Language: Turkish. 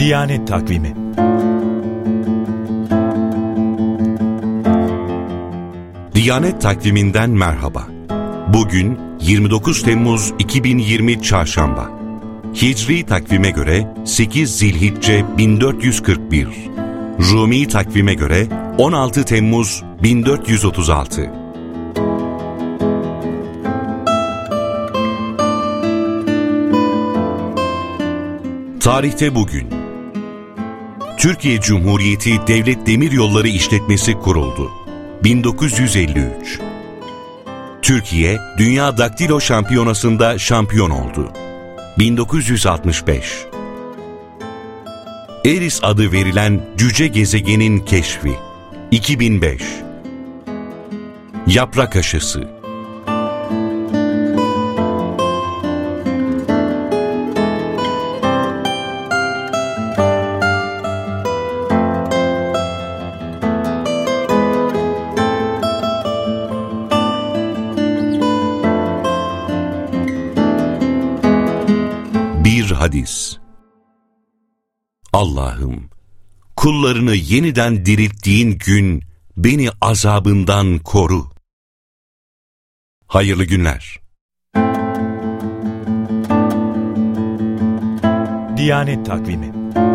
Diyanet Takvimi. Diyanet Takvimi'nden merhaba. Bugün 29 Temmuz 2020 Çarşamba. Hicri takvime göre 8 Zilhicce 1441. Rumi takvime göre 16 Temmuz 1436. Tarihte bugün. Türkiye Cumhuriyeti Devlet Demiryolları İşletmesi kuruldu. 1953. Türkiye, Dünya Daktilo Şampiyonası'nda şampiyon oldu. 1965. Eris adı verilen cüce gezegenin keşfi. 2005. Yaprak aşısı. Bir hadis. Allah'ım, kullarını yeniden dirilttiğin gün beni azabından koru. Hayırlı günler. Diyanet Takvimi.